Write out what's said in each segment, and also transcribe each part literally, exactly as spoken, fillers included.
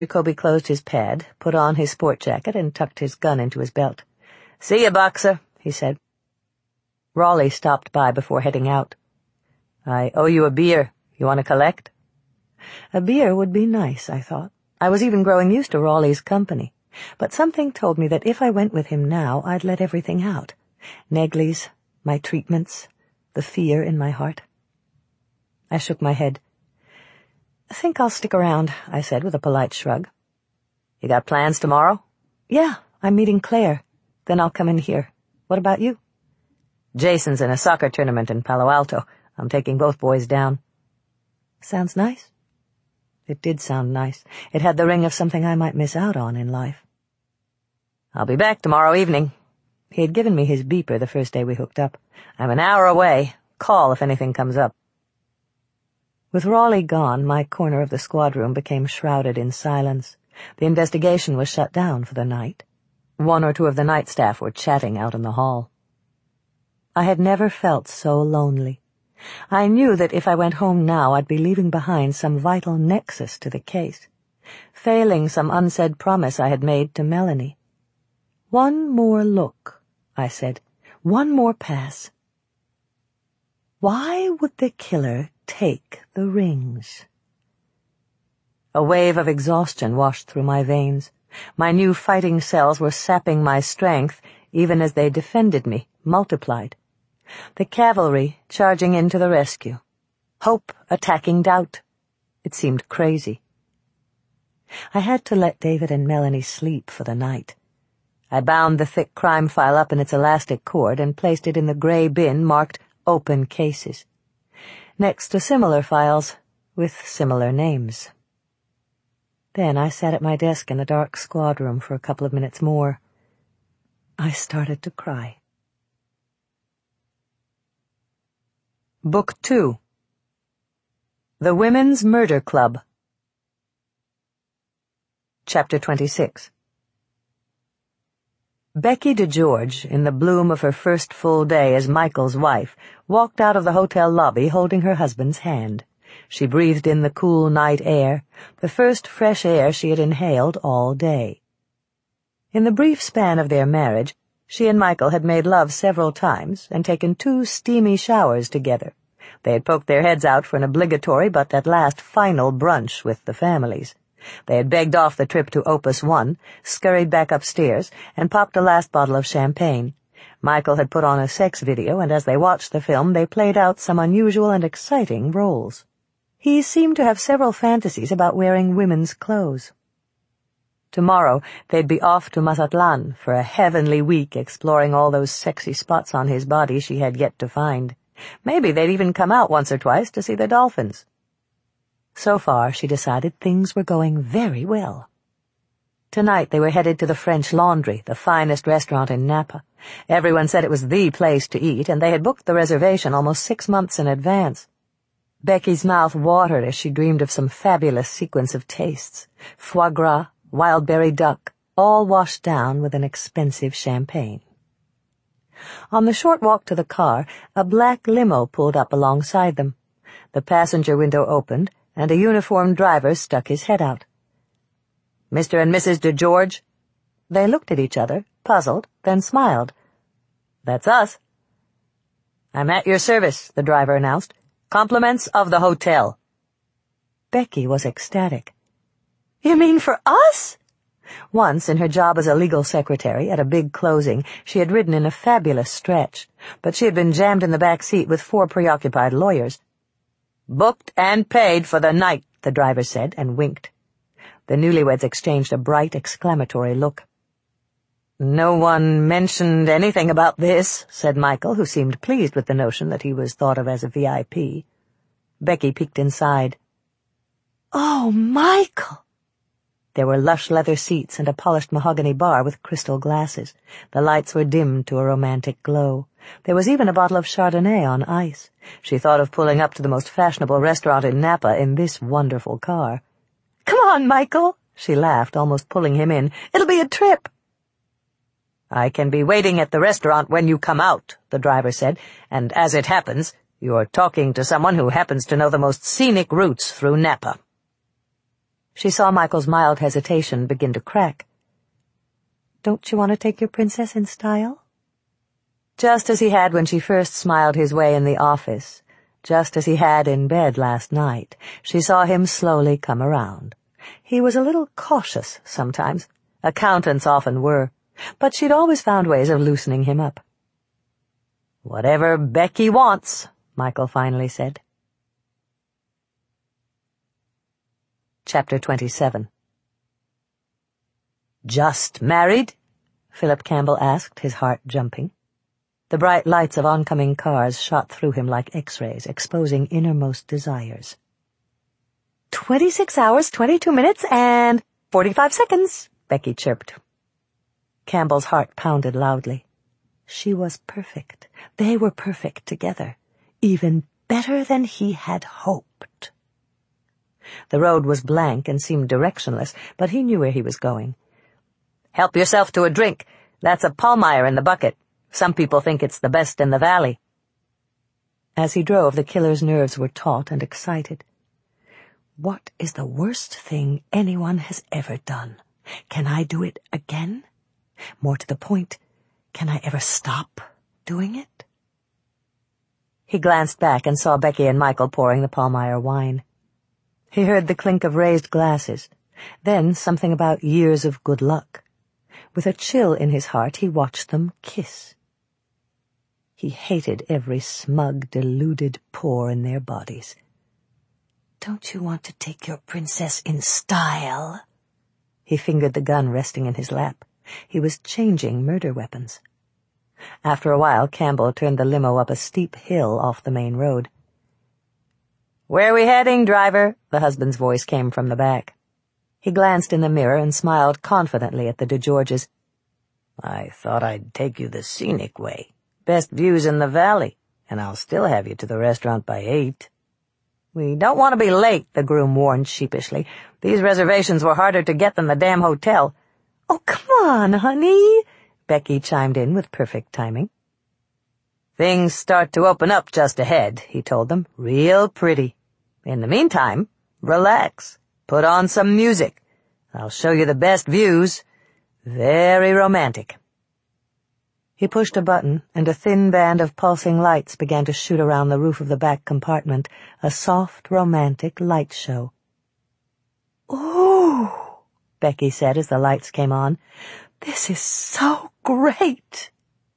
Jacoby closed his pad, put on his sport jacket, and tucked his gun into his belt. "See ya, Boxer," he said. Raleigh stopped by before heading out. "I owe you a beer. You want to collect?" A beer would be nice, I thought. I was even growing used to Raleigh's company, but something told me that if I went with him now, I'd let everything out. Neglies, my treatments, the fear in my heart. I shook my head. "I think I'll stick around," I said with a polite shrug. "You got plans tomorrow?" "Yeah, I'm meeting Claire. Then I'll come in here. What about you?" "Jason's in a soccer tournament in Palo Alto. I'm taking both boys down." "Sounds nice." It did sound nice. It had the ring of something I might miss out on in life. "I'll be back tomorrow evening." He had given me his beeper the first day we hooked up. "I'm an hour away. Call if anything comes up." With Raleigh gone, my corner of the squad room became shrouded in silence. The investigation was shut down for the night. One or two of the night staff were chatting out in the hall. I had never felt so lonely. I knew that if I went home now, I'd be leaving behind some vital nexus to the case, failing some unsaid promise I had made to Melanie. "One more look," I said. "One more pass." Why would the killer take the rings? A wave of exhaustion washed through my veins. My new fighting cells were sapping my strength, even as they defended me, multiplied. The cavalry charging in to the rescue. Hope attacking doubt. It seemed crazy. I had to let David and Melanie sleep for the night. I bound the thick crime file up in its elastic cord and placed it in the gray bin marked Open Cases, next to similar files with similar names. Then I sat at my desk in the dark squad room for a couple of minutes more. I started to cry. Book two. The Women's Murder Club. Chapter twenty-six. Becky DeGeorge, in the bloom of her first full day as Michael's wife, walked out of the hotel lobby holding her husband's hand. She breathed in the cool night air, the first fresh air she had inhaled all day. In the brief span of their marriage, she and Michael had made love several times and taken two steamy showers together. They had poked their heads out for an obligatory but at last final brunch with the families. They had begged off the trip to Opus One, scurried back upstairs, and popped a last bottle of champagne. Michael had put on a sex video, and as they watched the film, they played out some unusual and exciting roles. He seemed to have several fantasies about wearing women's clothes. Tomorrow, they'd be off to Mazatlan for a heavenly week exploring all those sexy spots on his body she had yet to find. Maybe they'd even come out once or twice to see the dolphins. So far, she decided, things were going very well. Tonight they were headed to the French Laundry, the finest restaurant in Napa. Everyone said it was the place to eat, and they had booked the reservation almost six months in advance. Becky's mouth watered as she dreamed of some fabulous sequence of tastes. Foie gras, wild berry duck, all washed down with an expensive champagne. On the short walk to the car, a black limo pulled up alongside them. The passenger window opened, and a uniformed driver stuck his head out. "Mister and Missus DeGeorge?" They looked at each other, puzzled, then smiled. "That's us." "I'm at your service," the driver announced. "Compliments of the hotel." Becky was ecstatic. "You mean for us?" Once, in her job as a legal secretary at a big closing, she had ridden in a fabulous stretch, but she had been jammed in the back seat with four preoccupied lawyers. "Booked and paid for the night," the driver said, and winked. The newlyweds exchanged a bright, exclamatory look. "No one mentioned anything about this," said Michael, who seemed pleased with the notion that he was thought of as a V I P. Becky peeked inside. "Oh, Michael!" There were lush leather seats and a polished mahogany bar with crystal glasses. The lights were dimmed to a romantic glow. There was even a bottle of Chardonnay on ice. She thought of pulling up to the most fashionable restaurant in Napa in this wonderful car. "Come on, Michael," she laughed, almost pulling him in. "It'll be a trip." "I can be waiting at the restaurant when you come out," the driver said, "and as it happens, you're talking to someone who happens to know the most scenic routes through Napa." She saw Michael's mild hesitation begin to crack. "Don't you want to take your princess in style?" Just as he had when she first smiled his way in the office, just as he had in bed last night, she saw him slowly come around. He was a little cautious sometimes. Accountants often were, but she'd always found ways of loosening him up. "Whatever Becky wants," Michael finally said. Chapter twenty-seven. "Just married?" Philip Campbell asked, his heart jumping. The bright lights of oncoming cars shot through him like X-rays, exposing innermost desires. Twenty-six hours, twenty-two minutes, and forty-five seconds, Becky chirped. Campbell's heart pounded loudly. She was perfect. They were perfect together. Even better than he had hoped. The road was blank and seemed directionless, but he knew where he was going. "Help yourself to a drink. That's a Pallmeyer in the bucket. Some people think it's the best in the valley." As he drove, the killer's nerves were taut and excited. What is the worst thing anyone has ever done? Can I do it again? More to the point, can I ever stop doing it? He glanced back and saw Becky and Michael pouring the Pallmeyer wine. He heard the clink of raised glasses, then something about years of good luck. With a chill in his heart, he watched them kiss. He hated every smug, deluded pore in their bodies. "Don't you want to take your princess in style?" He fingered the gun resting in his lap. He was changing murder weapons. After a while, Campbell turned the limo up a steep hill off the main road. "Where are we heading, driver?" the husband's voice came from the back. He glanced in the mirror and smiled confidently at the DeGeorges. "I thought I'd take you the scenic way. Best views in the valley, and I'll still have you to the restaurant by eight." "We don't want to be late," the groom warned sheepishly. "These reservations were harder to get than the damn hotel." "Oh, come on, honey," Becky chimed in with perfect timing. "Things start to open up just ahead," he told them. "Real pretty. In the meantime, relax. Put on some music. I'll show you the best views. Very romantic." He pushed a button, and a thin band of pulsing lights began to shoot around the roof of the back compartment, a soft, romantic light show. "Ooh," Becky said as the lights came on. "This is so great."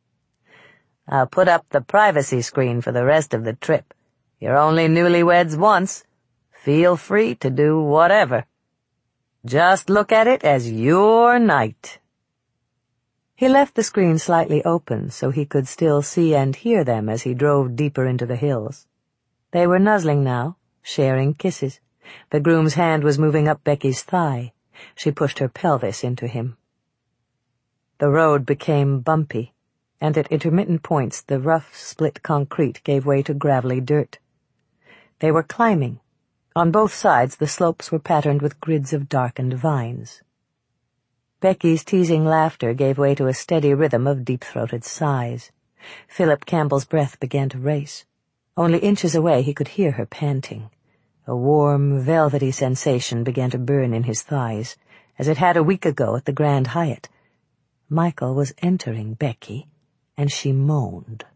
"I'll put up the privacy screen for the rest of the trip. You're only newlyweds once. Feel free to do whatever. Just look at it as your night." He left the screen slightly open so he could still see and hear them as he drove deeper into the hills. They were nuzzling now, sharing kisses. The groom's hand was moving up Becky's thigh. She pushed her pelvis into him. The road became bumpy, and at intermittent points the rough, split concrete gave way to gravelly dirt. They were climbing. On both sides the slopes were patterned with grids of darkened vines. Becky's teasing laughter gave way to a steady rhythm of deep-throated sighs. Philip Campbell's breath began to race. Only inches away he could hear her panting. A warm, velvety sensation began to burn in his thighs, as it had a week ago at the Grand Hyatt. Michael was entering Becky, and she moaned.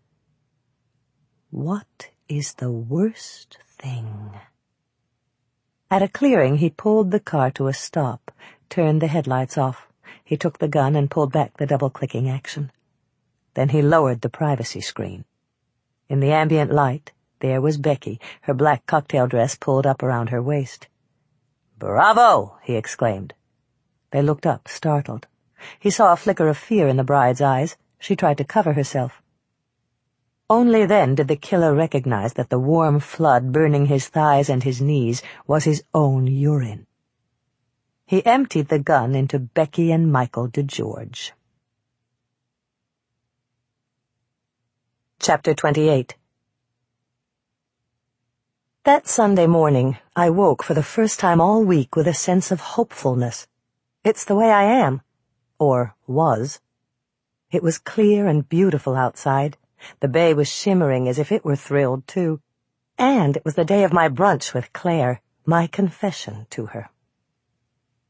What is the worst thing? At a clearing, he pulled the car to a stop, turned the headlights off. He took the gun and pulled back the double-clicking action. Then he lowered the privacy screen. In the ambient light, there was Becky, her black cocktail dress pulled up around her waist. "Bravo!" he exclaimed. They looked up, startled. He saw a flicker of fear in the bride's eyes. She tried to cover herself. Only then did the killer recognize that the warm flood burning his thighs and his knees was his own urine. He emptied the gun into Becky and Michael DeGeorge. Chapter twenty-eight. That Sunday morning, I woke for the first time all week with a sense of hopefulness. It's the way I am. Or was. It was clear and beautiful outside. The bay was shimmering as if it were thrilled, too. And it was the day of my brunch with Claire, my confession to her.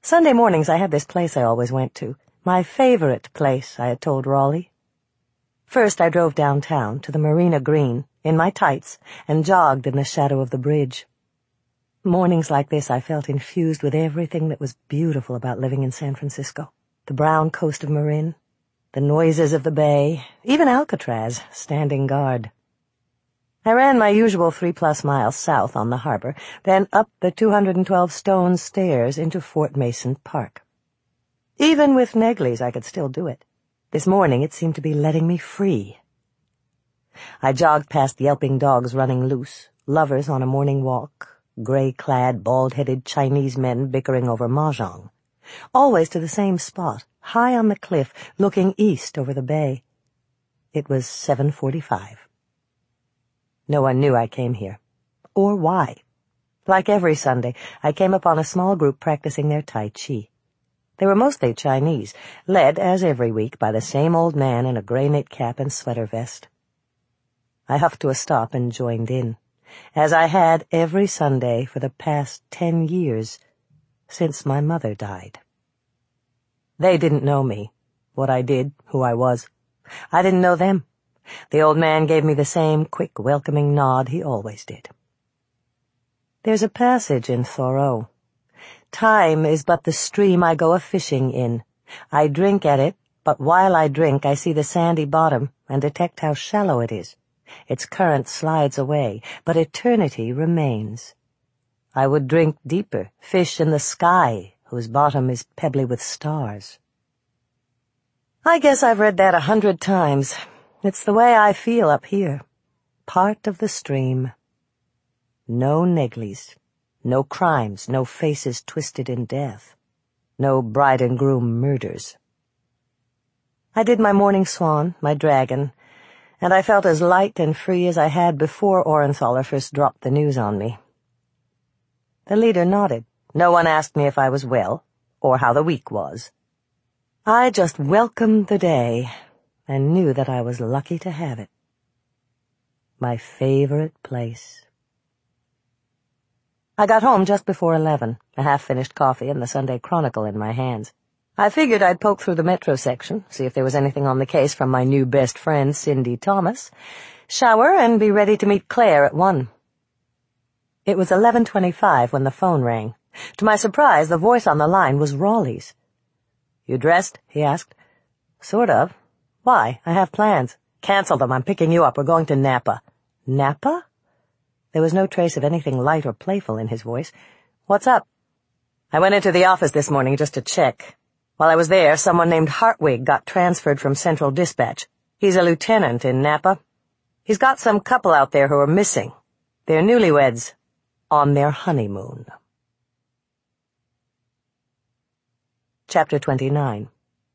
Sunday mornings I had this place I always went to. My favorite place, I had told Raleigh. First I drove downtown to the Marina Green, in my tights, and jogged in the shadow of the bridge. Mornings like this I felt infused with everything that was beautiful about living in San Francisco. The brown coast of Marin, the noises of the bay, even Alcatraz, standing guard. I ran my usual three-plus miles south on the harbor, then up the two hundred twelve stone stairs into Fort Mason Park. Even with Negley's I could still do it. This morning it seemed to be letting me free. I jogged past yelping dogs running loose, lovers on a morning walk, gray-clad, bald-headed Chinese men bickering over mahjong, always to the same spot, high on the cliff, looking east over the bay. It was seven forty-five. No one knew I came here, or why. Like every Sunday, I came upon a small group practicing their Tai Chi. They were mostly Chinese, led, as every week, by the same old man in a gray knit cap and sweater vest. I huffed to a stop and joined in, as I had every Sunday for the past ten years, since my mother died. They didn't know me, what I did, who I was. I didn't know them. The old man gave me the same quick, welcoming nod he always did. There's a passage in Thoreau. Time is but the stream I go a-fishing in. I drink at it, but while I drink I see the sandy bottom and detect how shallow it is. Its current slides away, but eternity remains. I would drink deeper, fish in the sky, whose bottom is pebbly with stars. I guess I've read that a hundred times. It's the way I feel up here. Part of the stream. No Negleys. No crimes, no faces twisted in death. No bride and groom murders. I did my morning swan, my dragon, and I felt as light and free as I had before Orenthaler first dropped the news on me. The leader nodded. No one asked me if I was well, or how the week was. I just welcomed the day, and knew that I was lucky to have it. My favorite place. I got home just before eleven, a half-finished coffee and the Sunday Chronicle in my hands. I figured I'd poke through the Metro section, see if there was anything on the case from my new best friend, Cindy Thomas, shower, and be ready to meet Claire at one. It was eleven twenty-five when the phone rang. To my surprise, the voice on the line was Raleigh's. "You dressed?" he asked. "Sort of. Why? I have plans." "Cancel them. I'm picking you up. We're going to Napa." "Napa?" There was no trace of anything light or playful in his voice. "What's up?" "I went into the office this morning just to check. While I was there, someone named Hartwig got transferred from Central Dispatch. He's a lieutenant in Napa. He's got some couple out there who are missing. They're newlyweds on their honeymoon." Chapter twenty-nine.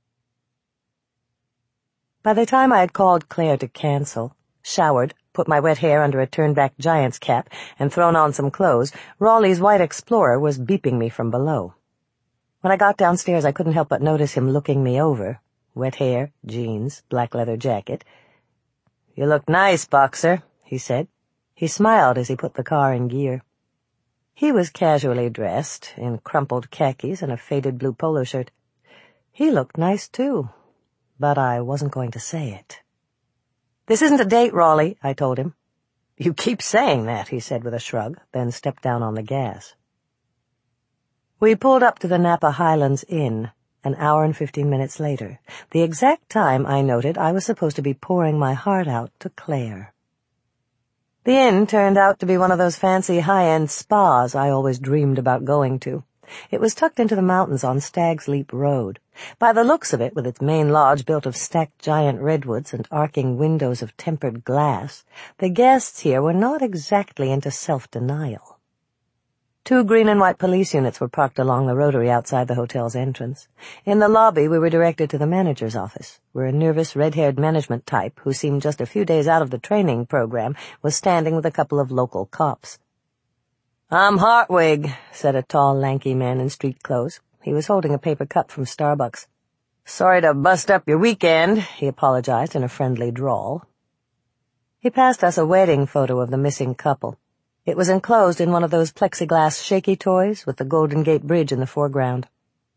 By the time I had called Claire to cancel, showered, put my wet hair under a turned-back giant's cap, and thrown on some clothes, Raleigh's white Explorer was beeping me from below. When I got downstairs, I couldn't help but notice him looking me over. Wet hair, jeans, black leather jacket. "You look nice, Boxer," he said. He smiled as he put the car in gear. He was casually dressed, in crumpled khakis and a faded blue polo shirt. He looked nice, too, but I wasn't going to say it. "This isn't a date, Raleigh," I told him. "You keep saying that," he said with a shrug, then stepped down on the gas. We pulled up to the Napa Highlands Inn, an hour and fifteen minutes later, the exact time I noted I was supposed to be pouring my heart out to Claire. The inn turned out to be one of those fancy high-end spas I always dreamed about going to. It was tucked into the mountains on Stag's Leap Road. By the looks of it, with its main lodge built of stacked giant redwoods and arcing windows of tempered glass, the guests here were not exactly into self-denial. Two green and white police units were parked along the rotary outside the hotel's entrance. In the lobby, we were directed to the manager's office, where a nervous, red-haired management type, who seemed just a few days out of the training program, was standing with a couple of local cops. "I'm Hartwig," said a tall, lanky man in street clothes. He was holding a paper cup from Starbucks. "Sorry to bust up your weekend," he apologized in a friendly drawl. He passed us a wedding photo of the missing couple. It was enclosed in one of those plexiglass shaky toys with the Golden Gate Bridge in the foreground.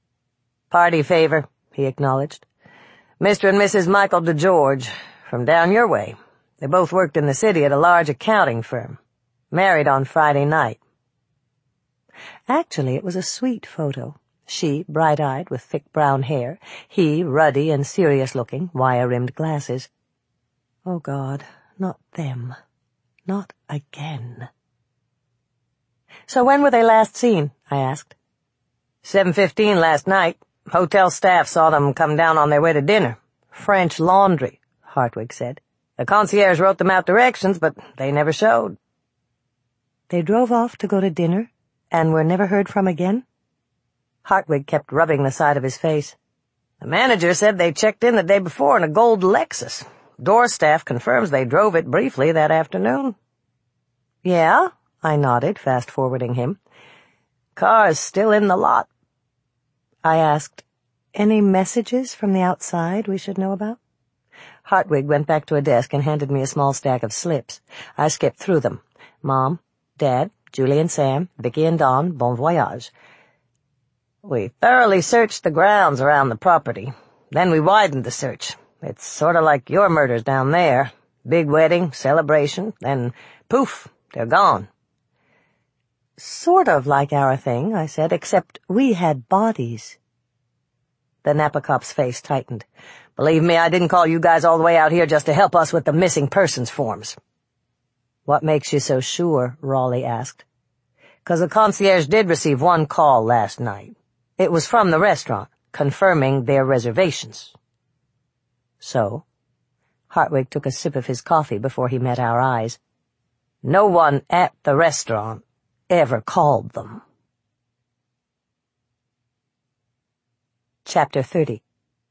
"Party favor," he acknowledged. "Mister and Missus Michael DeGeorge, from down your way. They both worked in the city at a large accounting firm. Married on Friday night." Actually, it was a sweet photo. She, bright-eyed, with thick brown hair. He, ruddy and serious-looking, wire-rimmed glasses. Oh, God, not them. Not again. "So when were they last seen?" I asked. seven fifteen last night. Hotel staff saw them come down on their way to dinner. French Laundry," Hartwig said. "The concierge wrote them out directions, but they never showed." "They drove off to go to dinner and were never heard from again?" Hartwig kept rubbing the side of his face. "The manager said they checked in the day before in a gold Lexus. Door staff confirms they drove it briefly that afternoon." "Yeah?" I nodded, fast-forwarding him. "Car's still in the lot." I asked, "Any messages from the outside we should know about?" Hartwig went back to a desk and handed me a small stack of slips. I skipped through them. Mom, Dad, Julie and Sam, Vicky and Don, bon voyage. "We thoroughly searched the grounds around the property. Then we widened the search. It's sort of like your murders down there. Big wedding, celebration, then poof, they're gone." "Sort of like our thing," I said, "except we had bodies." The Napa cop's face tightened. "Believe me, I didn't call you guys all the way out here just to help us with the missing persons forms." "What makes you so sure?" Raleigh asked. "'Cause the concierge did receive one call last night. It was from the restaurant, confirming their reservations." "So?" Hartwig took a sip of his coffee before he met our eyes. "No one at the restaurant ever called them." Chapter thirty.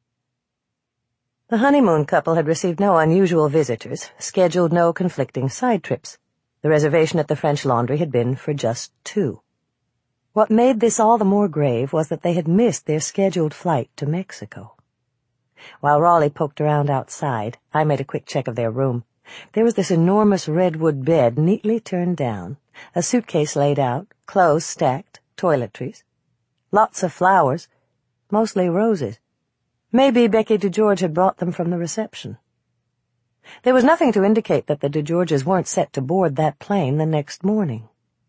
The honeymoon couple had received no unusual visitors, scheduled no conflicting side trips. The reservation at the French Laundry had been for just two. What made this all the more grave was that they had missed their scheduled flight to Mexico. While Raleigh poked around outside, I made a quick check of their room. There was this enormous redwood bed neatly turned down, a suitcase laid out, clothes stacked, toiletries. Lots of flowers, mostly roses. Maybe Becky DeGeorge had brought them from the reception. There was nothing to indicate that the DeGeorges weren't set to board that plane the next morning.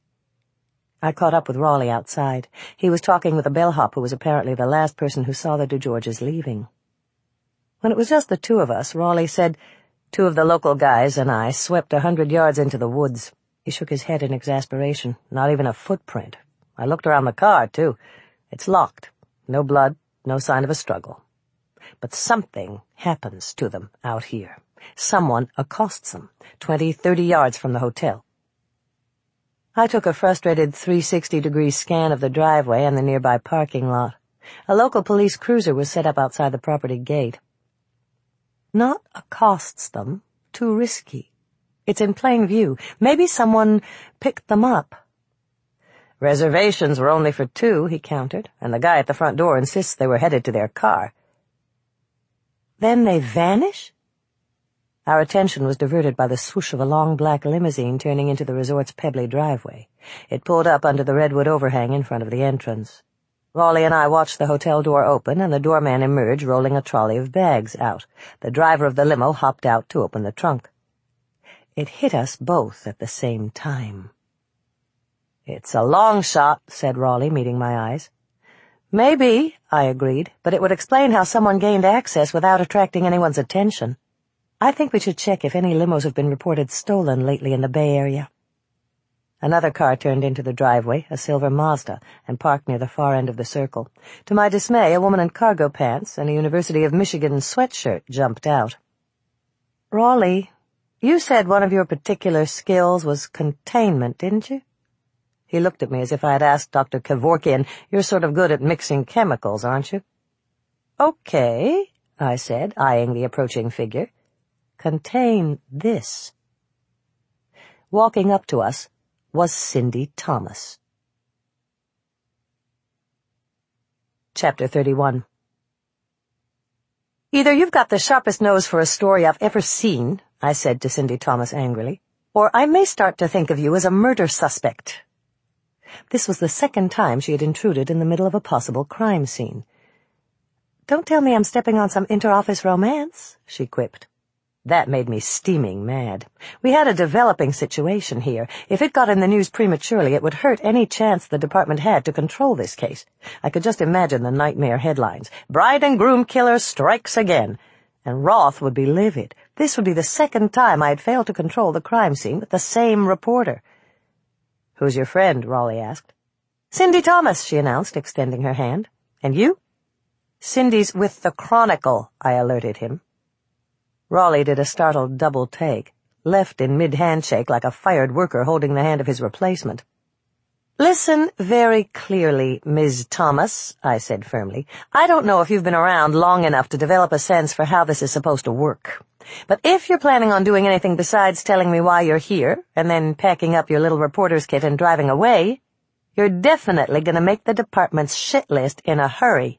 I caught up with Raleigh outside. He was talking with a bellhop who was apparently the last person who saw the DeGeorges leaving. When it was just the two of us, Raleigh said, "Two of the local guys and I swept a hundred yards into the woods." He shook his head in exasperation. "Not even a footprint. I looked around the car, too. It's locked. No blood, no sign of a struggle. But something happens to them out here. Someone accosts them, twenty, thirty yards from the hotel." I took a frustrated three sixty degree scan of the driveway and the nearby parking lot. A local police cruiser was set up outside the property gate. "Not accosts them. Too risky. It's in plain view. Maybe someone picked them up." "Reservations were only for two," he countered, "and the guy at the front door insists they were headed to their car." "Then they vanish?" Our attention was diverted by the swoosh of a long black limousine turning into the resort's pebbly driveway. It pulled up under the redwood overhang in front of the entrance. Raleigh and I watched the hotel door open and the doorman emerge rolling a trolley of bags out. The driver of the limo hopped out to open the trunk. It hit us both at the same time. "It's a long shot," said Raleigh, meeting my eyes. "Maybe," I agreed, "but it would explain how someone gained access without attracting anyone's attention. I think we should check if any limos have been reported stolen lately in the Bay Area." Another car turned into the driveway, a silver Mazda, and parked near the far end of the circle. To my dismay, a woman in cargo pants and a University of Michigan sweatshirt jumped out. "Raleigh, you said one of your particular skills was containment, didn't you?" He looked at me as if I had asked Doctor Kevorkian, "You're sort of good at mixing chemicals, aren't you?" "Okay," I said, eyeing the approaching figure. "Contain this." Walking up to us was Cindy Thomas. Chapter thirty-one. "Either you've got the sharpest nose for a story I've ever seen," I said to Cindy Thomas angrily, "or I may start to think of you as a murder suspect." This was the second time she had intruded in the middle of a possible crime scene. Don't tell me I'm stepping on some inter-office romance, she quipped. That made me steaming mad. We had a developing situation here. If it got in the news prematurely, it would hurt any chance the department had to control this case. I could just imagine the nightmare headlines. Bride and groom killer strikes again. And Roth would be livid. This would be the second time I had failed to control the crime scene with the same reporter. "Who's your friend?" Raleigh asked. "Cindy Thomas," she announced, extending her hand. "And you?" "Cindy's with the Chronicle," I alerted him. Raleigh did a startled double take, left in mid-handshake like a fired worker holding the hand of his replacement. "Listen very clearly, Miz Thomas," I said firmly. "I don't know if you've been around long enough to develop a sense for how this is supposed to work. But if you're planning on doing anything besides telling me why you're here, and then packing up your little reporter's kit and driving away, you're definitely going to make the department's shit list in a hurry."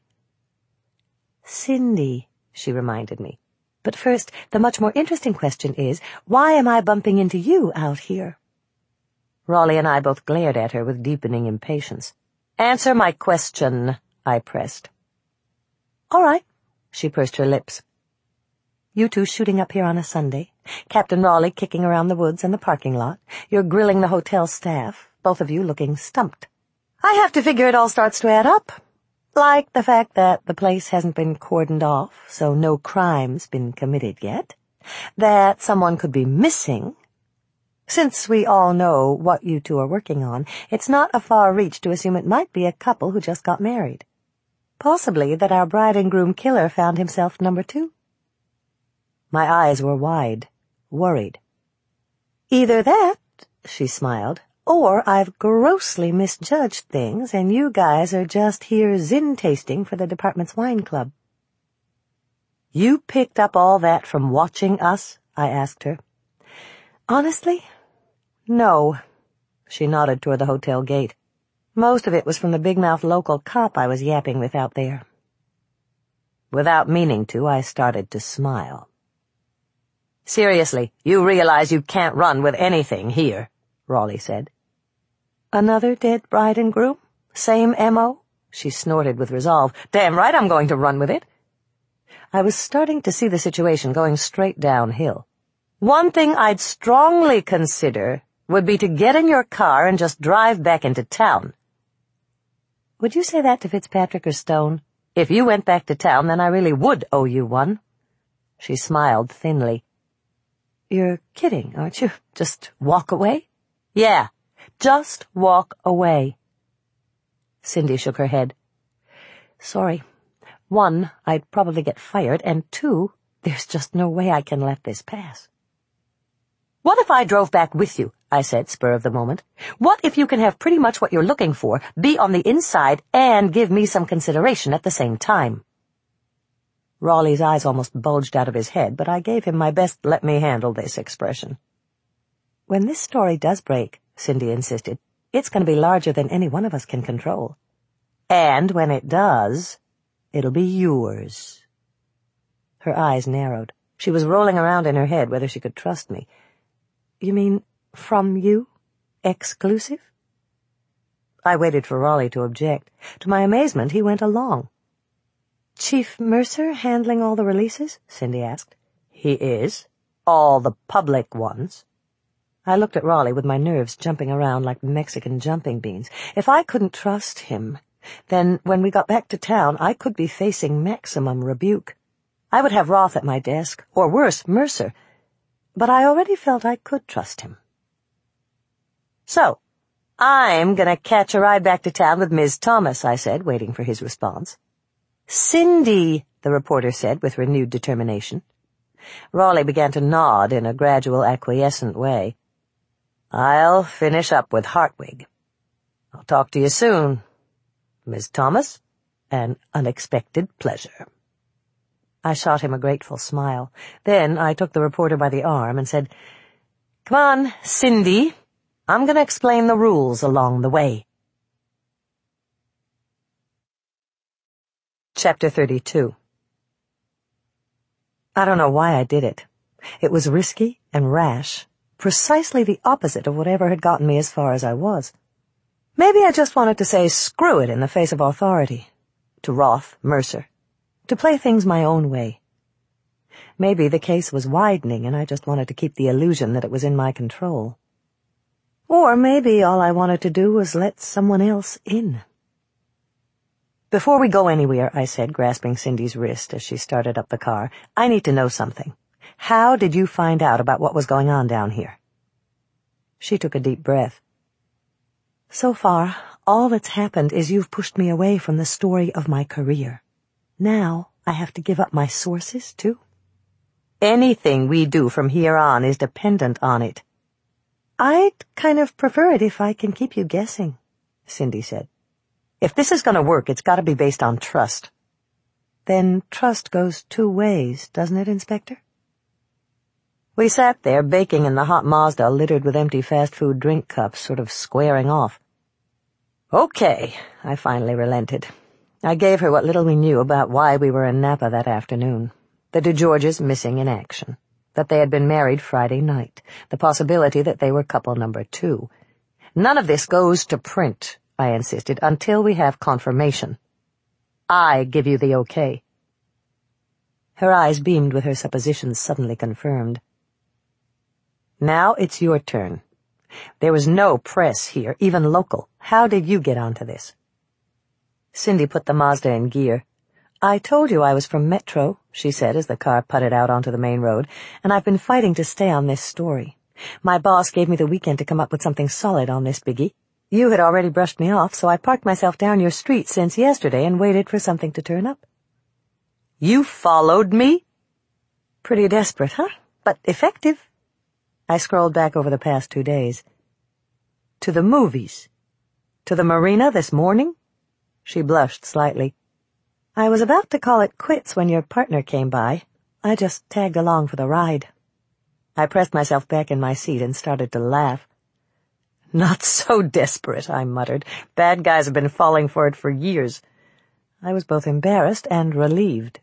"Cindy," she reminded me. "But first, the much more interesting question is, why am I bumping into you out here?" Raleigh and I both glared at her with deepening impatience. "Answer my question," I pressed. "All right," she pursed her lips. "You two shooting up here on a Sunday, Captain Raleigh kicking around the woods and the parking lot, you're grilling the hotel staff, both of you looking stumped. I have to figure it all starts to add up. Like the fact that the place hasn't been cordoned off, so no crime's been committed yet. That someone could be missing. Since we all know what you two are working on, it's not a far reach to assume it might be a couple who just got married. Possibly that our bride and groom killer found himself number two." My eyes were wide, worried. "Either that," she smiled, "or I've grossly misjudged things, and you guys are just here zin-tasting for the department's wine club." "You picked up all that from watching us?" I asked her. "Honestly, no." She nodded toward the hotel gate. "Most of it was from the big-mouthed local cop I was yapping with out there." Without meaning to, I started to smile. "Seriously, you realize you can't run with anything here," Raleigh said. "Another dead bride and groom? Same M O? She snorted with resolve. "Damn right I'm going to run with it." I was starting to see the situation going straight downhill. "One thing I'd strongly consider would be to get in your car and just drive back into town." "Would you say that to Fitzpatrick or Stone? If you went back to town, then I really would owe you one." She smiled thinly. "You're kidding, aren't you? Just walk away?" "Yeah, just walk away." Cindy shook her head. "Sorry. One, I'd probably get fired, and two, there's just no way I can let this pass." "What if I drove back with you?" I said, spur of the moment. "What if you can have pretty much what you're looking for, be on the inside, and give me some consideration at the same time?" Raleigh's eyes almost bulged out of his head, but I gave him my best let-me-handle-this expression. "When this story does break," Cindy insisted, "it's going to be larger than any one of us can control. And when it does, it'll be yours." Her eyes narrowed. She was rolling around in her head whether she could trust me. "You mean from you? Exclusive?" I waited for Raleigh to object. To my amazement, he went along. "Chief Mercer handling all the releases?" Cindy asked. "He is. All the public ones." I looked at Raleigh with my nerves jumping around like Mexican jumping beans. If I couldn't trust him, then when we got back to town, I could be facing maximum rebuke. I would have Roth at my desk, or worse, Mercer. But I already felt I could trust him. "So, I'm gonna catch a ride back to town with Miz Thomas," I said, waiting for his response. "Cindy," the reporter said with renewed determination. Raleigh began to nod in a gradual, acquiescent way. "I'll finish up with Hartwig. I'll talk to you soon. Miz Thomas, an unexpected pleasure." I shot him a grateful smile. Then I took the reporter by the arm and said, "Come on, Cindy. I'm going to explain the rules along the way." Chapter thirty-two. I don't know why I did it. It was risky and rash, precisely the opposite of whatever had gotten me as far as I was. Maybe I just wanted to say screw it in the face of authority. To Roth, Mercer, to play things my own way. Maybe the case was widening and I just wanted to keep the illusion that it was in my control. Or maybe all I wanted to do was let someone else in. "Before we go anywhere," I said, grasping Cindy's wrist as she started up the car, "I need to know something. How did you find out about what was going on down here?" She took a deep breath. "So far, all that's happened is you've pushed me away from the story of my career. Now I have to give up my sources, too. Anything we do from here on is dependent on it." "I'd kind of prefer it if I can keep you guessing," Cindy said. "If this is going to work, it's got to be based on trust." "Then trust goes two ways, doesn't it, Inspector?" We sat there, baking in the hot Mazda littered with empty fast-food drink cups, sort of squaring off. "Okay," I finally relented. I gave her what little we knew about why we were in Napa that afternoon. The DeGeorges missing in action. That they had been married Friday night. The possibility that they were couple number two. "None of this goes to print," I insisted, "until we have confirmation. I give you the okay." Her eyes beamed with her suppositions suddenly confirmed. "Now it's your turn. There was no press here, even local. How did you get onto this?" Cindy put the Mazda in gear. "I told you I was from Metro," she said as the car putted out onto the main road, "and I've been fighting to stay on this story. My boss gave me the weekend to come up with something solid on this biggie. You had already brushed me off, so I parked myself down your street since yesterday and waited for something to turn up." "You followed me?" "Pretty desperate, huh? But effective." I scrolled back over the past two days. "To the movies? To the marina this morning?" She blushed slightly. "I was about to call it quits when your partner came by. I just tagged along for the ride." I pressed myself back in my seat and started to laugh. "Not so desperate," I muttered. "Bad guys have been falling for it for years." I was both embarrassed and relieved.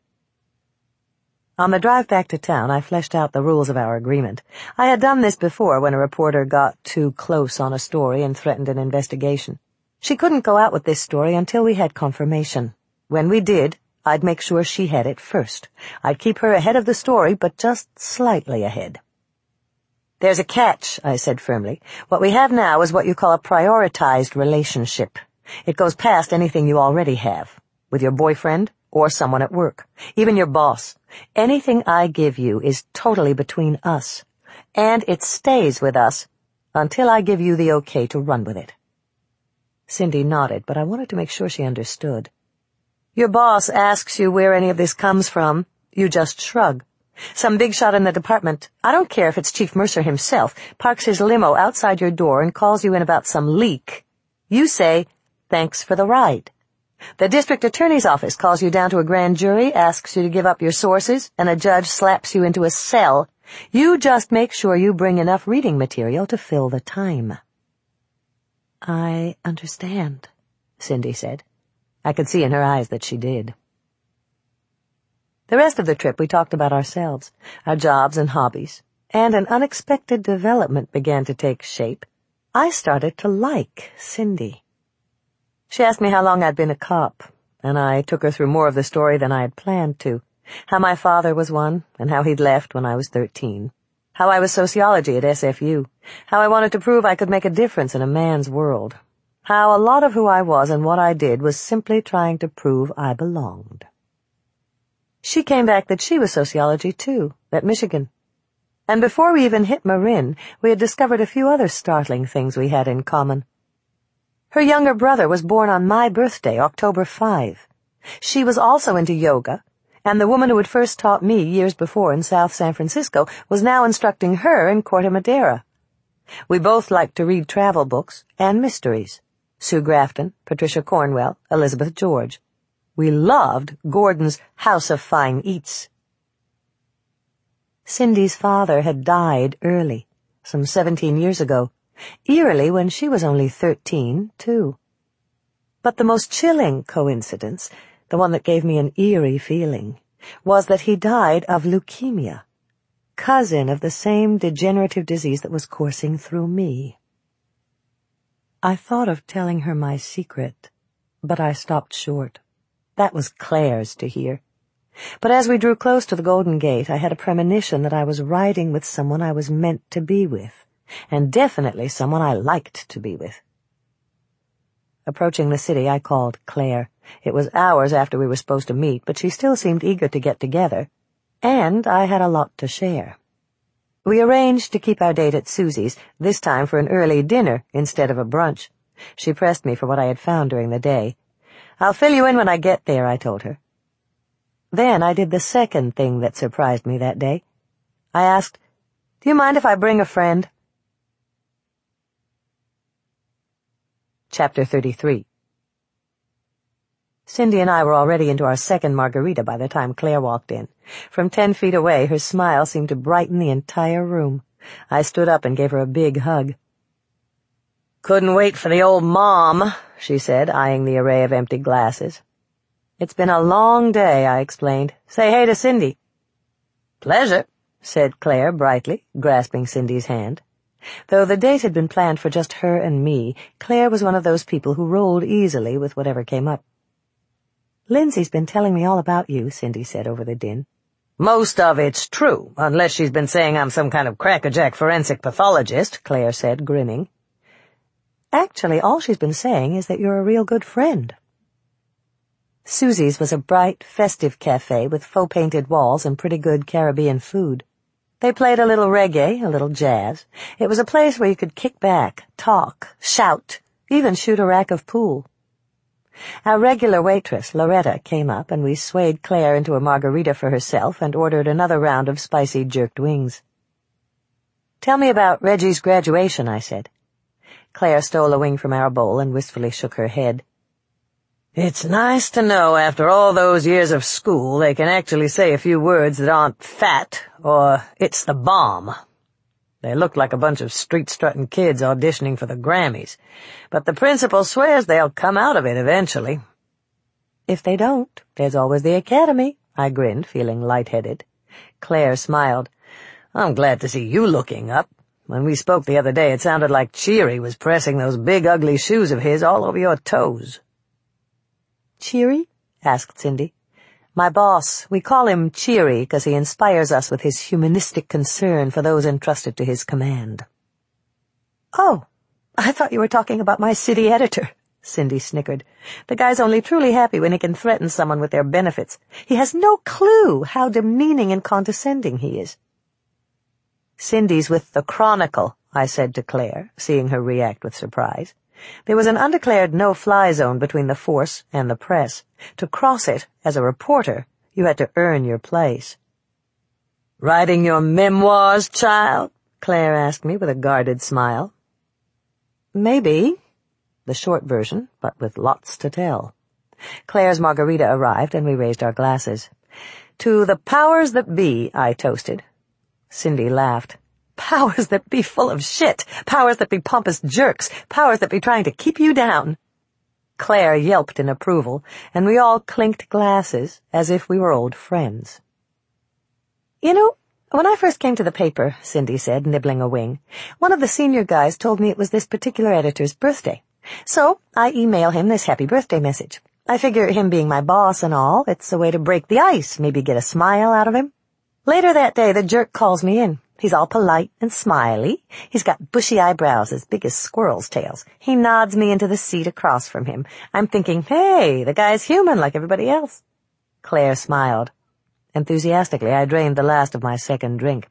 On the drive back to town, I fleshed out the rules of our agreement. I had done this before when a reporter got too close on a story and threatened an investigation. She couldn't go out with this story until we had confirmation. When we did, I'd make sure she had it first. I'd keep her ahead of the story, but just slightly ahead. "There's a catch," I said firmly. "What we have now is what you call a prioritized relationship. It goes past anything you already have, with your boyfriend or someone at work, even your boss. Anything I give you is totally between us, and it stays with us until I give you the okay to run with it." Cindy nodded, but I wanted to make sure she understood. "Your boss asks you where any of this comes from. You just shrug. Some big shot in the department, I don't care if it's Chief Mercer himself, parks his limo outside your door and calls you in about some leak. You say, 'Thanks for the ride.' The district attorney's office calls you down to a grand jury, asks you to give up your sources, and a judge slaps you into a cell. You just make sure you bring enough reading material to fill the time." "I understand," Cindy said. I could see in her eyes that she did. The rest of the trip we talked about ourselves, our jobs and hobbies, and an unexpected development began to take shape. I started to like Cindy. She asked me how long I'd been a cop, and I took her through more of the story than I had planned to. How my father was one, and how he'd left when I was thirteen. How I was sociology at S F U. How I wanted to prove I could make a difference in a man's world. How a lot of who I was and what I did was simply trying to prove I belonged. She came back that she was sociology, too, at Michigan. And before we even hit Marin, we had discovered a few other startling things we had in common. Her younger brother was born on my birthday, October fifth. She was also into yoga, and the woman who had first taught me years before in South San Francisco was now instructing her in Corte Madera. We both liked to read travel books and mysteries. Sue Grafton, Patricia Cornwell, Elizabeth George. We loved Gordon's House of Fine Eats. Cindy's father had died early, some seventeen years ago, eerily when she was only thirteen, too. But the most chilling coincidence, the one that gave me an eerie feeling, was that he died of leukemia, cousin of the same degenerative disease that was coursing through me. I thought of telling her my secret, but I stopped short. That was Claire's to hear. But as we drew close to the Golden Gate, I had a premonition that I was riding with someone I was meant to be with, and definitely someone I liked to be with. Approaching the city, I called Claire. It was hours after we were supposed to meet, but she still seemed eager to get together, and I had a lot to share. We arranged to keep our date at Susie's, this time for an early dinner instead of a brunch. She pressed me for what I had found during the day. "I'll fill you in when I get there," I told her. Then I did the second thing that surprised me that day. I asked, "Do you mind if I bring a friend?" Chapter thirty-three. Cindy and I were already into our second margarita by the time Claire walked in. From ten feet away, her smile seemed to brighten the entire room. I stood up and gave her a big hug. "Couldn't wait for the old mom," she said, eyeing the array of empty glasses. "It's been a long day," I explained. "Say hey to Cindy." "Pleasure," said Claire brightly, grasping Cindy's hand. Though the date had been planned for just her and me, Claire was one of those people who rolled easily with whatever came up. "Lindsay's been telling me all about you," Cindy said over the din. "Most of it's true, unless she's been saying I'm some kind of crackerjack forensic pathologist," Claire said, grinning. "Actually, all she's been saying is that you're a real good friend." Susie's was a bright, festive cafe with faux-painted walls and pretty good Caribbean food. They played a little reggae, a little jazz. It was a place where you could kick back, talk, shout, even shoot a rack of pool. Our regular waitress, Loretta, came up, and we swayed Claire into a margarita for herself and ordered another round of spicy jerked wings. "Tell me about Reggie's graduation," I said. Claire stole a wing from our bowl and wistfully shook her head. "It's nice to know after all those years of school they can actually say a few words that aren't fat or it's the bomb. They look like a bunch of street-strutting kids auditioning for the Grammys, but the principal swears they'll come out of it eventually." "If they don't, there's always the Academy," I grinned, feeling lightheaded. Claire smiled. "I'm glad to see you looking up. When we spoke the other day, it sounded like Cheery was pressing those big ugly shoes of his all over your toes." "Cheery?" asked Cindy. "My boss. We call him Cheery because he inspires us with his humanistic concern for those entrusted to his command." "Oh, I thought you were talking about my city editor," Cindy snickered. "The guy's only truly happy when he can threaten someone with their benefits. He has no clue how demeaning and condescending he is." "Cindy's with the Chronicle," I said to Claire, seeing her react with surprise. There was an undeclared no-fly zone between the force and the press. To cross it, as a reporter, you had to earn your place. "Writing your memoirs, child?" Claire asked me with a guarded smile. "Maybe." The short version, but with lots to tell. Claire's margarita arrived, and we raised our glasses. "To the powers that be," I toasted. Cindy laughed. "Powers that be full of shit. Powers that be pompous jerks. Powers that be trying to keep you down." Claire yelped in approval, and we all clinked glasses as if we were old friends. "You know, when I first came to the paper," Cindy said, nibbling a wing, "one of the senior guys told me it was this particular editor's birthday. So I email him this happy birthday message. I figure him being my boss and all, it's a way to break the ice, maybe get a smile out of him. Later that day, the jerk calls me in. He's all polite and smiley. He's got bushy eyebrows as big as squirrels' tails. He nods me into the seat across from him. I'm thinking, hey, the guy's human like everybody else." Claire smiled. Enthusiastically, I drained the last of my second drink.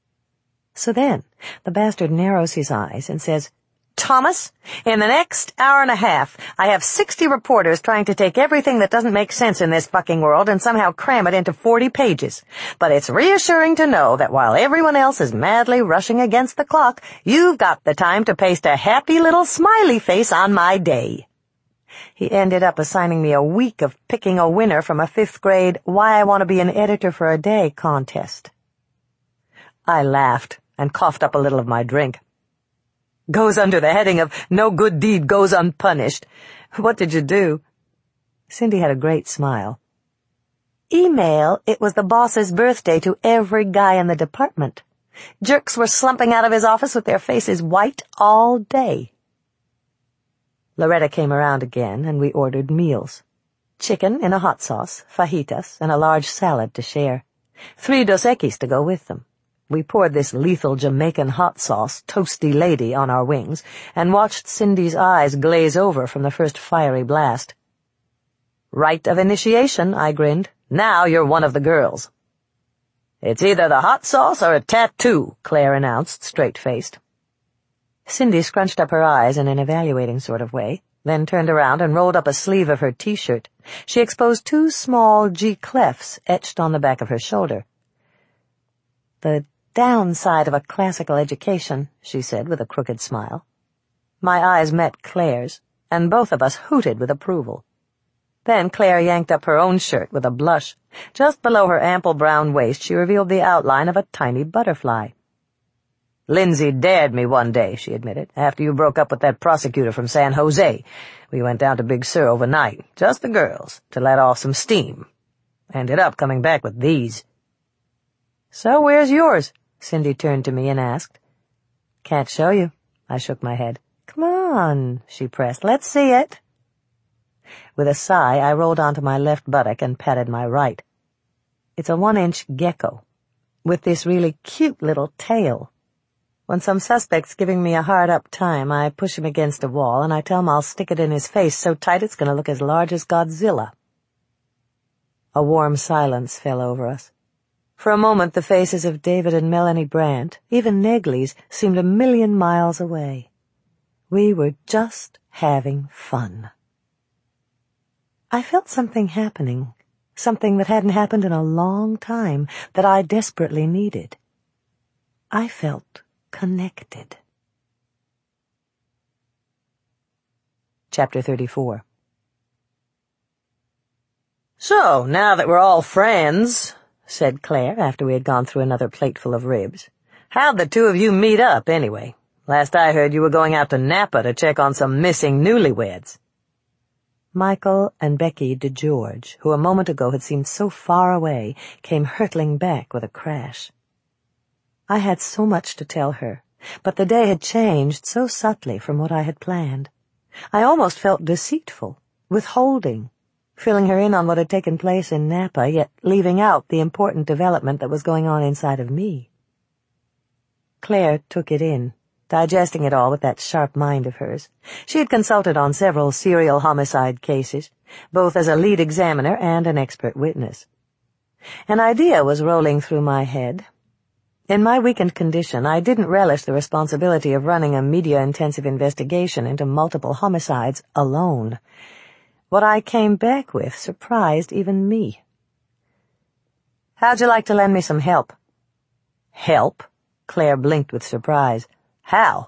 So then, the bastard narrows his eyes and says, "Thomas, in the next hour and a half, I have sixty reporters trying to take everything that doesn't make sense in this fucking world and somehow cram it into forty pages. But it's reassuring to know that while everyone else is madly rushing against the clock, you've got the time to paste a happy little smiley face on my day." He ended up assigning me a week of picking a winner from a fifth grade Why I Want to Be an Editor for a Day contest. I laughed and coughed up a little of my drink. "Goes under the heading of no good deed goes unpunished. What did you do?" Cindy had a great smile. "Email it was the boss's birthday to every guy in the department. Jerks were slumping out of his office with their faces white all day." Loretta came around again, and we ordered meals. chicken in a hot sauce, fajitas, and a large salad to share. Three Dos Equis to go with them. We poured this lethal Jamaican hot sauce, toasty lady, on our wings, and watched Cindy's eyes glaze over from the first fiery blast. "Rite of initiation," I grinned. "Now you're one of the girls." "It's either the hot sauce or a tattoo," Claire announced, straight-faced. Cindy scrunched up her eyes in an evaluating sort of way, then turned around and rolled up a sleeve of her T-shirt. She exposed two small G clefs etched on the back of her shoulder. "The downside of a classical education," she said with a crooked smile. My eyes met Claire's, and both of us hooted with approval. Then Claire yanked up her own shirt with a blush. Just below her ample brown waist she revealed the outline of a tiny butterfly. "Lindsay dared me one day," she admitted, "after you broke up with that prosecutor from San Jose. We went down to Big Sur overnight, just the girls, to let off some steam. Ended up coming back with these." "So where's yours?" Cindy turned to me and asked. "Can't show you." I shook my head. "Come on," she pressed. "Let's see it." With a sigh, I rolled onto my left buttock and patted my right. It's a one-inch gecko, with this really cute little tail. When some suspect's giving me a hard-up time, I push him against a wall and I tell him I'll stick it in his face so tight it's going to look as large as Godzilla. A warm silence fell over us. For a moment, the faces of David and Melanie Brandt, even Negley's, seemed a million miles away. We were just having fun. I felt something happening, something that hadn't happened in a long time, that I desperately needed. I felt connected. Chapter thirty-four. "So, now that we're all friends," said Claire after we had gone through another plateful of ribs, "how'd the two of you meet up, anyway? Last I heard you were going out to Napa to check on some missing newlyweds." Michael and Becky DeGeorge, who a moment ago had seemed so far away, came hurtling back with a crash. I had so much to tell her, but the day had changed so subtly from what I had planned. I almost felt deceitful, withholding, filling her in on what had taken place in Napa, yet leaving out the important development that was going on inside of me. Claire took it in, digesting it all with that sharp mind of hers. She had consulted on several serial homicide cases, both as a lead examiner and an expert witness. An idea was rolling through my head. In my weakened condition, I didn't relish the responsibility of running a media-intensive investigation into multiple homicides alone. What I came back with surprised even me. "How'd you like to lend me some help?" "Help?" Claire blinked with surprise. "How?"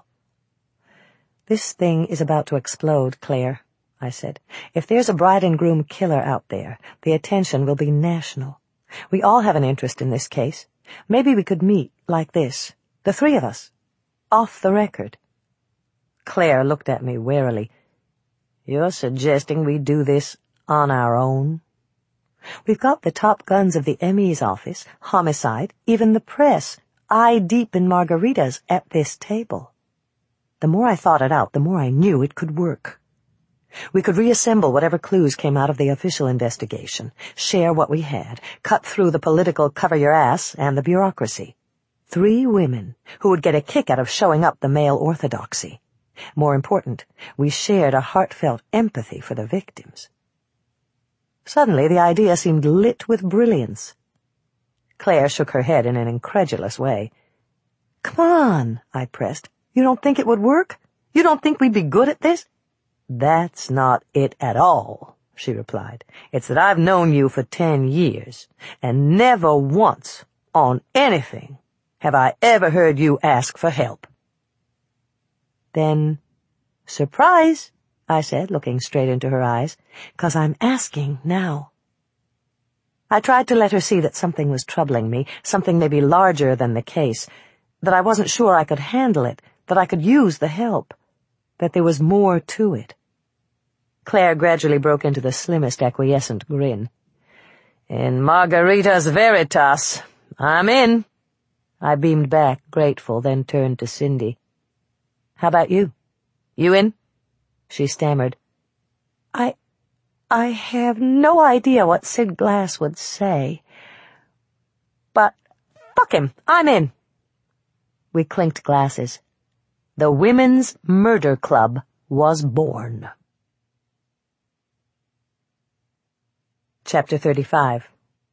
"This thing is about to explode, Claire," I said. "If there's a bride and groom killer out there, the attention will be national. We all have an interest in this case. Maybe we could meet like this, the three of us, off the record." Claire looked at me warily. "You're suggesting we do this on our own?" "We've got the top guns of the M E's office, homicide, even the press, eye deep in margaritas at this table." The more I thought it out, the more I knew it could work. We could reassemble whatever clues came out of the official investigation, share what we had, cut through the political cover-your-ass and the bureaucracy. Three women who would get a kick out of showing up the male orthodoxy. More important, we shared a heartfelt empathy for the victims. Suddenly, the idea seemed lit with brilliance. Claire shook her head in an incredulous way. "Come on," I pressed. "You don't think it would work? You don't think we'd be good at this?" "That's not it at all," she replied. "It's that I've known you for ten years, and never once, on anything, have I ever heard you ask for help." "Then, surprise," I said, looking straight into her eyes, "'cause I'm asking now." I tried to let her see that something was troubling me, something maybe larger than the case, that I wasn't sure I could handle it, that I could use the help, that there was more to it. Claire gradually broke into the slimmest acquiescent grin. "In Margaritas Veritas, I'm in." I beamed back, grateful, then turned to Cindy. "How about you? You in?" She stammered. I... I have no idea what Sid Glass would say. But fuck him, I'm in. We clinked glasses. The Women's Murder Club was born. Chapter thirty-five.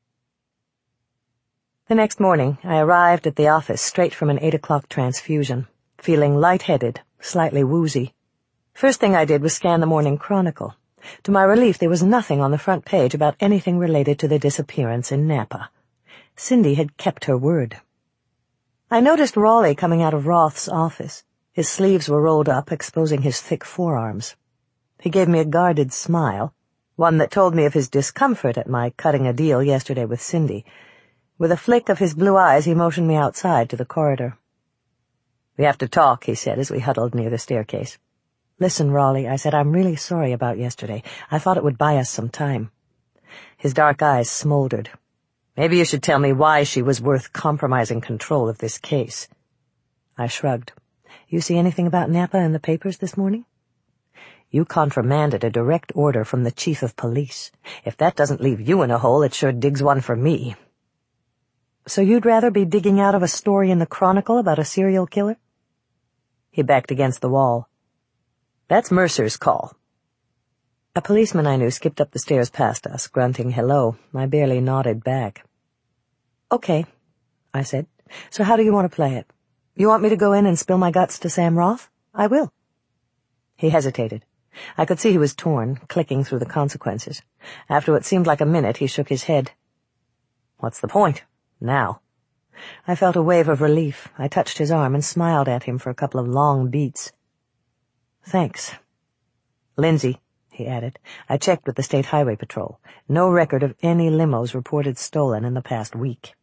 The next morning, I arrived at the office straight from an eight o'clock transfusion, feeling lightheaded, slightly woozy. First thing I did was scan the Morning Chronicle. To my relief, there was nothing on the front page about anything related to the disappearance in Napa. Cindy had kept her word. I noticed Raleigh coming out of Roth's office. His sleeves were rolled up, exposing his thick forearms. He gave me a guarded smile, one that told me of his discomfort at my cutting a deal yesterday with Cindy. With a flick of his blue eyes, he motioned me outside to the corridor. "We have to talk," he said as we huddled near the staircase. "Listen, Raleigh," I said, "I'm really sorry about yesterday. I thought it would buy us some time." His dark eyes smoldered. "Maybe you should tell me why she was worth compromising control of this case." I shrugged. "You see anything about Napa in the papers this morning?" "You contramanded a direct order from the chief of police. If that doesn't leave you in a hole, it sure digs one for me." "So you'd rather be digging out of a story in the Chronicle about a serial killer?" He backed against the wall. "That's Mercer's call." A policeman I knew skipped up the stairs past us, grunting hello. I barely nodded back. "Okay," I said. "So how do you want to play it? You want me to go in and spill my guts to Sam Roth? I will." He hesitated. I could see he was torn, clicking through the consequences. After what seemed like a minute, he shook his head. "What's the point? Now?" I felt a wave of relief. I touched his arm and smiled at him for a couple of long beats. "Thanks. Lindsay," he added, "I checked with the State Highway Patrol. No record of any limos reported stolen in the past week."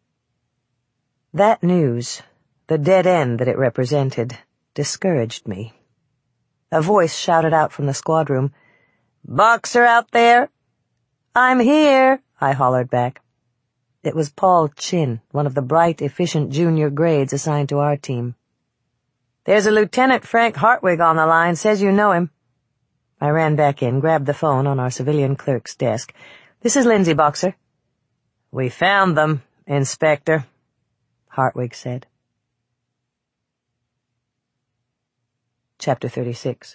That news, the dead end that it represented, discouraged me. A voice shouted out from the squad room, "Boxer out there?" "I'm here," I hollered back. It was Paul Chin, one of the bright, efficient junior grades assigned to our team. "There's a Lieutenant Frank Hartwig on the line, says you know him." I ran back in, grabbed the phone on our civilian clerk's desk. "This is Lindsay, Boxer." "We found them, Inspector," Hartwig said. Chapter thirty-six.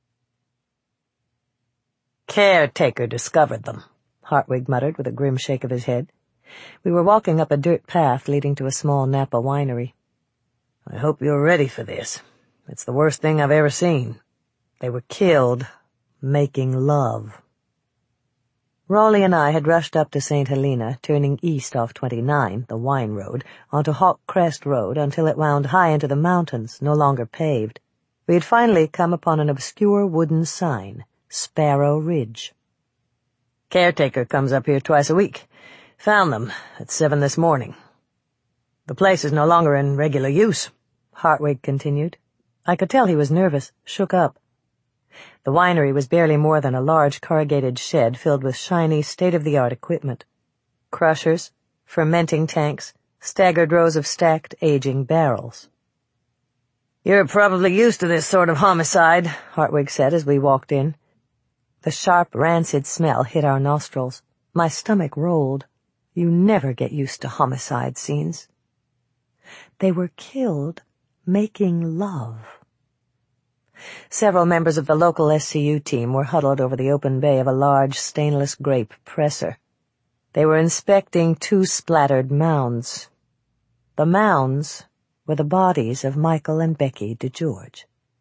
"Caretaker discovered them," Hartwig muttered with a grim shake of his head. We were walking up a dirt path leading to a small Napa winery. "I hope you're ready for this. It's the worst thing I've ever seen. They were killed making love." Raleigh and I had rushed up to Saint Helena, turning east off twenty-nine, the wine road, onto Hawk Crest Road until it wound high into the mountains, no longer paved. We had finally come upon an obscure wooden sign, Sparrow Ridge. "Caretaker comes up here twice a week. Found them at seven this morning. The place is no longer in regular use," Hartwig continued. I could tell he was nervous, shook up. The winery was barely more than a large corrugated shed filled with shiny, state-of-the-art equipment. Crushers, fermenting tanks, staggered rows of stacked, aging barrels. "You're probably used to this sort of homicide," Hartwig said as we walked in. The sharp, rancid smell hit our nostrils. My stomach rolled. You never get used to homicide scenes. They were killed making love. Several members of the local S C U team were huddled over the open bay of a large stainless grape presser. They were inspecting two splattered mounds. The mounds were the bodies of Michael and Becky DeGeorge.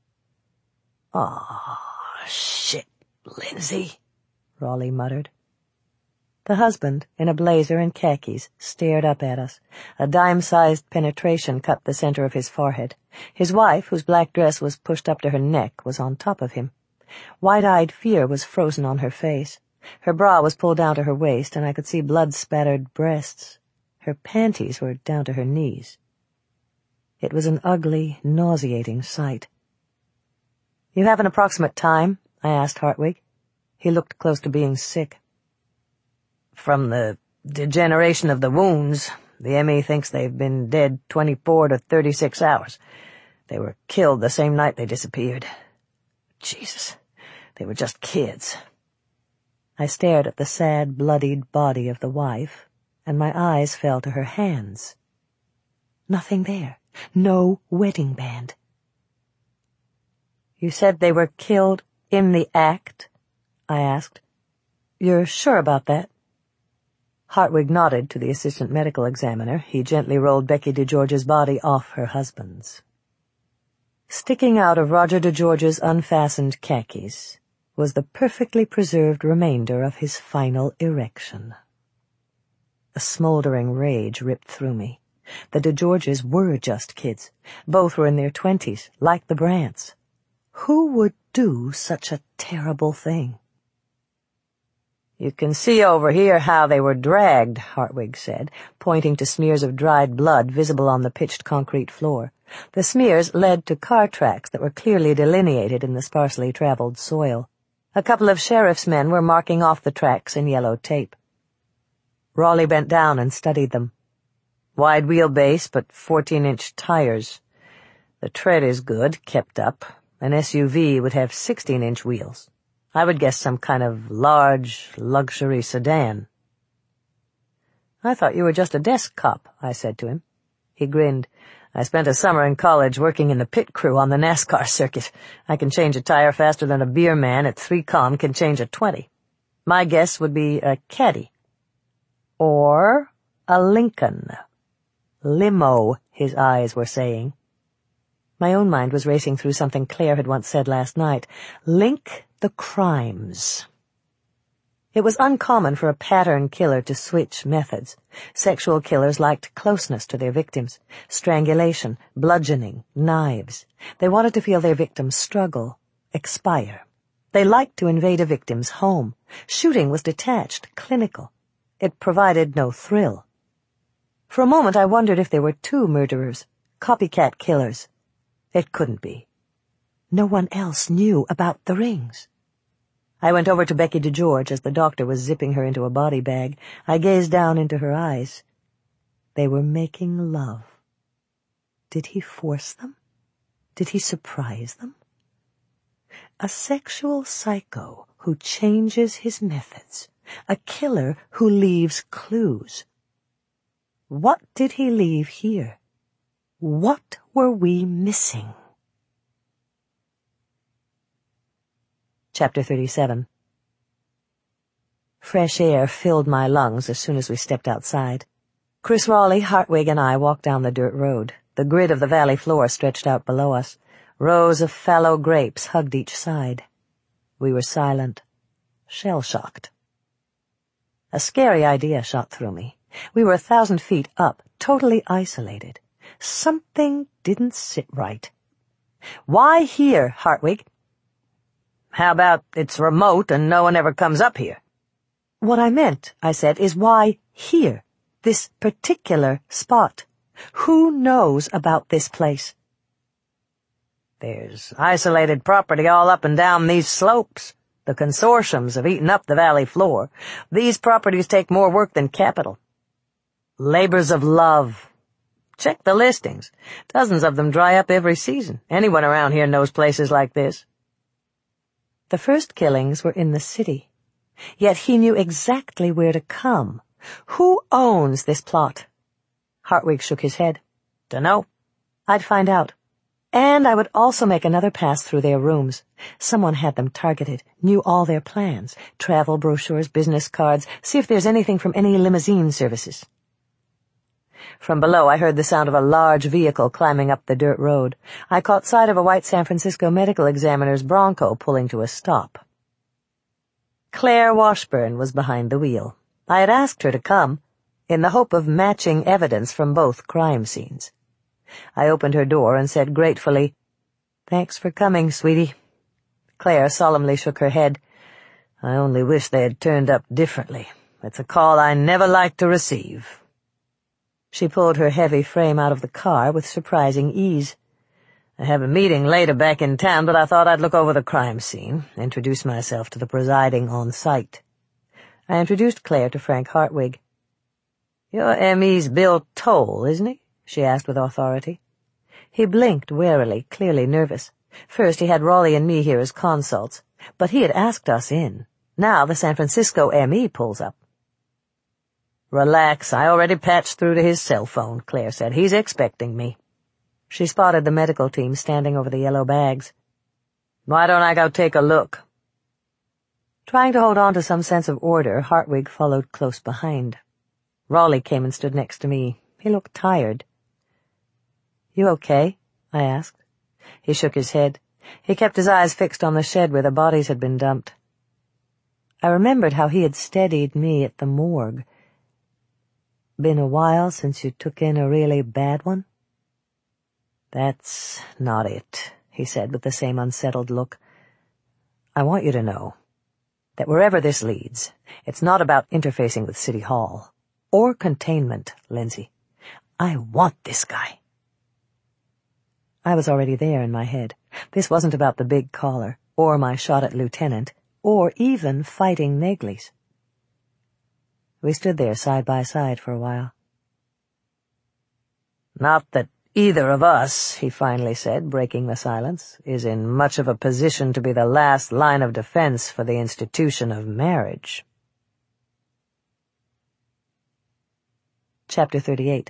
"Aw, shit, Lindsay," Raleigh muttered. The husband, in a blazer and khakis, stared up at us. A dime-sized penetration cut the center of his forehead. His wife, whose black dress was pushed up to her neck, was on top of him. Wide-eyed fear was frozen on her face. Her bra was pulled down to her waist, and I could see blood-spattered breasts. Her panties were down to her knees. It was an ugly, nauseating sight. "You have an approximate time?" I asked Hartwig. He looked close to being sick. "From the degeneration of the wounds, the M E thinks they've been dead twenty-four to thirty-six hours. They were killed the same night they disappeared. Jesus, they were just kids." I stared at the sad, bloodied body of the wife, and my eyes fell to her hands. Nothing there. No wedding band. "You said they were killed in the act?" I asked. "You're sure about that?" Hartwig nodded to the assistant medical examiner. He gently rolled Becky DeGeorge's body off her husband's. Sticking out of Roger DeGeorge's unfastened khakis was the perfectly preserved remainder of his final erection. A smoldering rage ripped through me. The DeGeorges were just kids. Both were in their twenties, like the Brants. Who would do such a terrible thing? "You can see over here how they were dragged," Hartwig said, pointing to smears of dried blood visible on the pitched concrete floor. The smears led to car tracks that were clearly delineated in the sparsely traveled soil. A couple of sheriff's men were marking off the tracks in yellow tape. Raleigh bent down and studied them. "Wide wheelbase, but fourteen-inch tires. The tread is good, kept up. An S U V would have sixteen-inch wheels. I would guess some kind of large, luxury sedan." "I thought you were just a desk cop," I said to him. He grinned. "I spent a summer in college working in the pit crew on the NASCAR circuit. I can change a tire faster than a beer man at three com can change a twenty. My guess would be a Caddy. Or a Lincoln. Limo," his eyes were saying. My own mind was racing through something Claire had once said last night. Link the crimes. It was uncommon for a pattern killer to switch methods. Sexual killers liked closeness to their victims. Strangulation, bludgeoning, knives. They wanted to feel their victims struggle, expire. They liked to invade a victim's home. Shooting was detached, clinical. It provided no thrill. For a moment I wondered if there were two murderers, copycat killers. It couldn't be. No one else knew about the rings. I went over to Becky DeGeorge as the doctor was zipping her into a body bag. I gazed down into her eyes. They were making love. Did he force them? Did he surprise them? A sexual psycho who changes his methods. A killer who leaves clues. What did he leave here? What were we missing? Chapter thirty-seven. Fresh air filled my lungs as soon as we stepped outside. Chris Raleigh, Hartwig, and I walked down the dirt road. The grid of the valley floor stretched out below us. Rows of fallow grapes hugged each side. We were silent, shell-shocked. A scary idea shot through me. We were a thousand feet up, totally isolated. Something didn't sit right. "Why here, Hartwig?" "How about it's remote and no one ever comes up here?" "What I meant," I said, "is why here, this particular spot? Who knows about this place?" "There's isolated property all up and down these slopes. The consortiums have eaten up the valley floor. These properties take more work than capital. Labors of love. Check the listings. Dozens of them dry up every season. Anyone around here knows places like this." The first killings were in the city. Yet he knew exactly where to come. Who owns this plot? Hartwig shook his head. "Dunno." "I'd find out. And I would also make another pass through their rooms. Someone had them targeted, knew all their plans, travel brochures, business cards, see if there's anything from any limousine services." From below I heard the sound of a large vehicle climbing up the dirt road. I caught sight of a white San Francisco medical examiner's Bronco pulling to a stop. Claire Washburn was behind the wheel. I had asked her to come, in the hope of matching evidence from both crime scenes. I opened her door and said gratefully, "Thanks for coming, sweetie." Claire solemnly shook her head. "I only wish they had turned up differently. It's a call I never like to receive." She pulled her heavy frame out of the car with surprising ease. "I have a meeting later back in town, but I thought I'd look over the crime scene, introduce myself to the presiding on-site." I introduced Claire to Frank Hartwig. "You're M E's Bill Toll, isn't he?" she asked with authority. He blinked warily, clearly nervous. First he had Raleigh and me here as consults, but he had asked us in. Now the San Francisco M E pulls up. "Relax, I already patched through to his cell phone," Claire said. "He's expecting me." She spotted the medical team standing over the yellow bags. "Why don't I go take a look?" Trying to hold on to some sense of order, Hartwig followed close behind. Raleigh came and stood next to me. He looked tired. "You okay?" I asked. He shook his head. He kept his eyes fixed on the shed where the bodies had been dumped. I remembered how he had steadied me at the morgue. "Been a while since you took in a really bad one?" "That's not it," he said with the same unsettled look. "I want you to know that wherever this leads, it's not about interfacing with City Hall. Or containment, Lindsay. I want this guy." I was already there in my head. This wasn't about the big collar, or my shot at Lieutenant, or even fighting Negley's. We stood there side by side for a while. "Not that either of us," he finally said, breaking the silence, "is in much of a position to be the last line of defense for the institution of marriage." Chapter thirty-eight.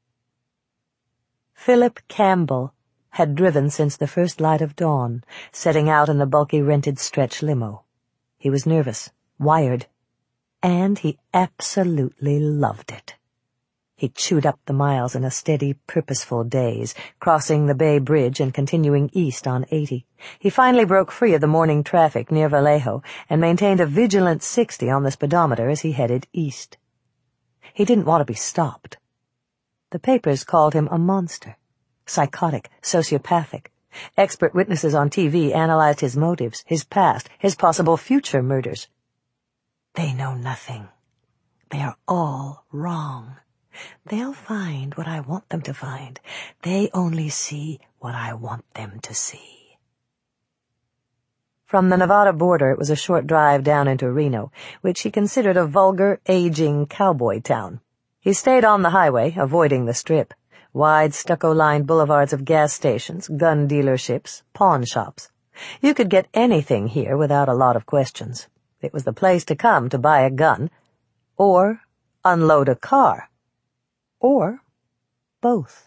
Philip Campbell had driven since the first light of dawn, setting out in the bulky rented stretch limo. He was nervous, wired, and he absolutely loved it. He chewed up the miles in a steady, purposeful daze, crossing the Bay Bridge and continuing east on eighty. He finally broke free of the morning traffic near Vallejo and maintained a vigilant sixty on the speedometer as he headed east. He didn't want to be stopped. The papers called him a monster, psychotic, sociopathic. Expert witnesses on T V analyzed his motives, his past, his possible future murders. They know nothing. They are all wrong. They'll find what I want them to find. They only see what I want them to see. From the Nevada border, it was a short drive down into Reno, which he considered a vulgar, aging cowboy town. He stayed on the highway, avoiding the Strip. Wide, stucco-lined boulevards of gas stations, gun dealerships, pawn shops. You could get anything here without a lot of questions. It was the place to come to buy a gun, or unload a car, or both.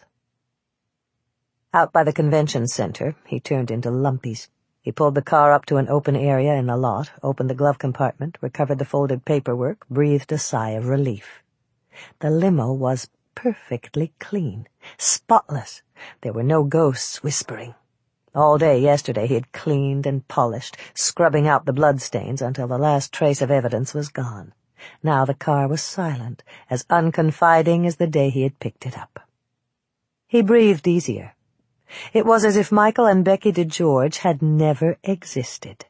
Out by the convention center, he turned into Lumpy's. He pulled the car up to an open area in the lot, opened the glove compartment, recovered the folded paperwork, breathed a sigh of relief. The limo was perfectly clean, spotless. There were no ghosts whispering. All day yesterday he had cleaned and polished, scrubbing out the bloodstains until the last trace of evidence was gone. Now the car was silent, as unconfiding as the day he had picked it up. He breathed easier. It was as if Michael and Becky DeGeorge had never existed.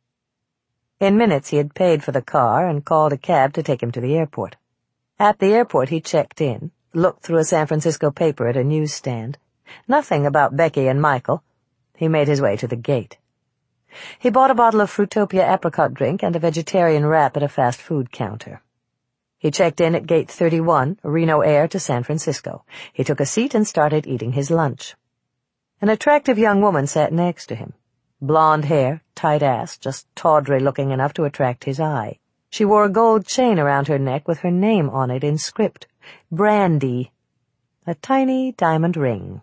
In minutes he had paid for the car and called a cab to take him to the airport. At the airport he checked in, looked through a San Francisco paper at a newsstand. Nothing about Becky and Michael. He made his way to the gate. He bought a bottle of Fruitopia apricot drink and a vegetarian wrap at a fast food counter. He checked in at gate thirty-one, Reno Air to San Francisco. He took a seat and started eating his lunch. An attractive young woman sat next to him. Blonde hair, tight ass, just tawdry-looking enough to attract his eye. She wore a gold chain around her neck with her name on it in script. Brandy. A tiny diamond ring.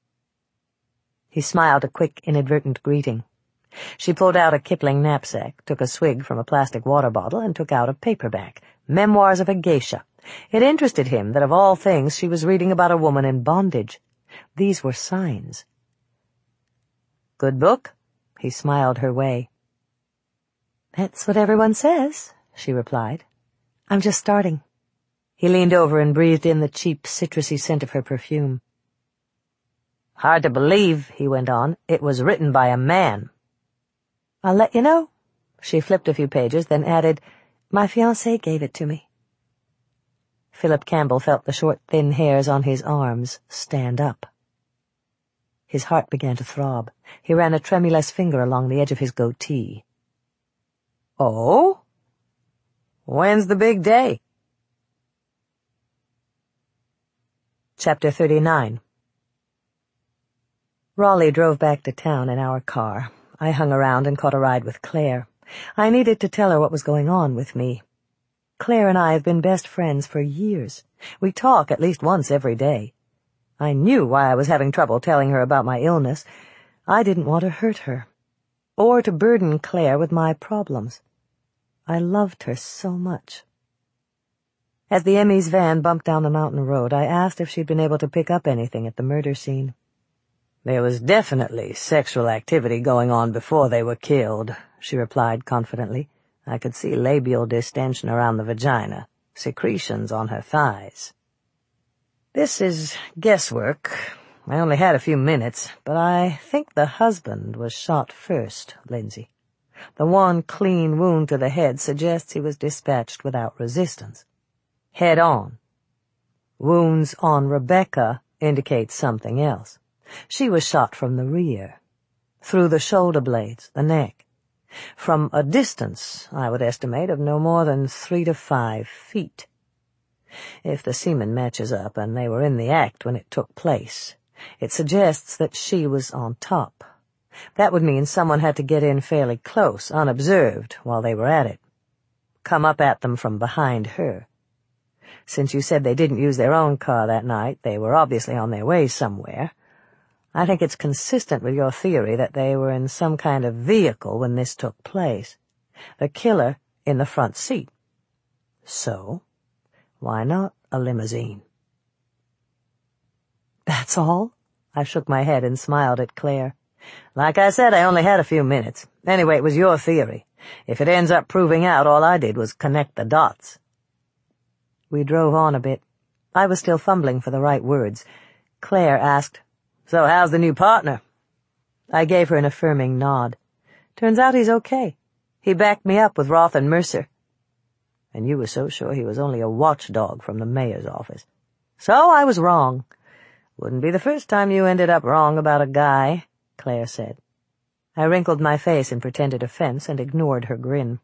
He smiled a quick, inadvertent greeting. She pulled out a Kipling knapsack, took a swig from a plastic water bottle, and took out a paperback, Memoirs of a Geisha. It interested him that of all things she was reading about a woman in bondage. These were signs. "Good book?" He smiled her way. "That's what everyone says," she replied. "I'm just starting." He leaned over and breathed in the cheap, citrusy scent of her perfume. "Hard to believe," he went on, "it was written by a man." "I'll let you know." She flipped a few pages, then added, "My fiancé gave it to me." Philip Campbell felt the short, thin hairs on his arms stand up. His heart began to throb. He ran a tremulous finger along the edge of his goatee. "Oh? When's the big day?" Chapter thirty-nine. Raleigh drove back to town in our car. I hung around and caught a ride with Claire. I needed to tell her what was going on with me. Claire and I have been best friends for years. We talk at least once every day. I knew why I was having trouble telling her about my illness. I didn't want to hurt her, or to burden Claire with my problems. I loved her so much. As the Emmys van bumped down the mountain road, I asked if she'd been able to pick up anything at the murder scene. "There was definitely sexual activity going on before they were killed," she replied confidently. "I could see labial distension around the vagina, secretions on her thighs." "This is guesswork. I only had a few minutes, but I think the husband was shot first, Lindsay. The one clean wound to the head suggests he was dispatched without resistance. Head on. Wounds on Rebecca indicate something else. She was shot from the rear, through the shoulder blades, the neck. From a distance, I would estimate, of no more than three to five feet. If the semen matches up and they were in the act when it took place, it suggests that she was on top. That would mean someone had to get in fairly close, unobserved, while they were at it. Come up at them from behind her. Since you said they didn't use their own car that night, they were obviously on their way somewhere. I think it's consistent with your theory that they were in some kind of vehicle when this took place. The killer in the front seat. So, why not a limousine?" "That's all?" I shook my head and smiled at Claire. "Like I said, I only had a few minutes. Anyway, it was your theory. If it ends up proving out, all I did was connect the dots." We drove on a bit. I was still fumbling for the right words. Claire asked, "So how's the new partner?" I gave her an affirming nod. "Turns out he's okay. He backed me up with Roth and Mercer." "And you were so sure he was only a watchdog from the mayor's office." "So I was wrong." "Wouldn't be the first time you ended up wrong about a guy," Claire said. I wrinkled my face in pretended offense and ignored her grin.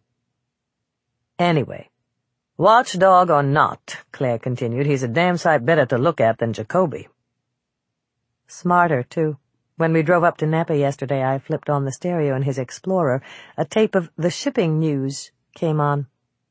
"Anyway, watchdog or not," Claire continued, "he's a damn sight better to look at than Jacoby." Smarter, too. When we drove up to Napa yesterday, I flipped on the stereo in his Explorer. A tape of the shipping news came on.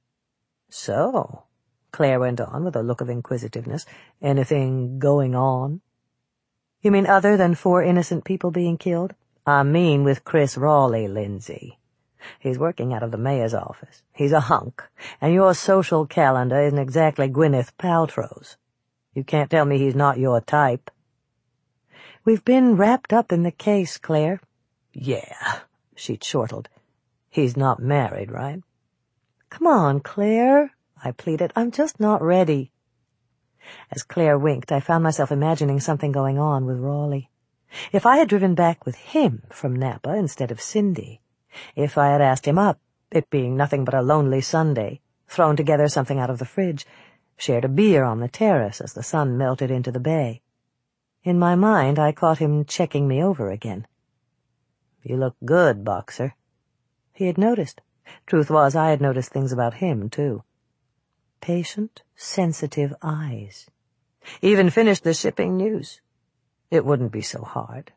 "So," Claire went on with a look of inquisitiveness, "anything going on?" "You mean other than four innocent people being killed?" "I mean with Chris Raleigh, Lindsay. He's working out of the mayor's office. He's a hunk, and your social calendar isn't exactly Gwyneth Paltrow's. You can't tell me he's not your type." "We've been wrapped up in the case, Claire." "Yeah," she chortled. "He's not married, right?" "Come on, Claire," I pleaded. "I'm just not ready." As Claire winked, I found myself imagining something going on with Raleigh. If I had driven back with him from Napa instead of Cindy, if I had asked him up, it being nothing but a lonely Sunday, thrown together something out of the fridge, shared a beer on the terrace as the sun melted into the bay. In my mind, I caught him checking me over again. "You look good, Boxer." He had noticed. Truth was, I had noticed things about him, too. Patient, sensitive eyes. "Even finished the shipping news. It wouldn't be so hard."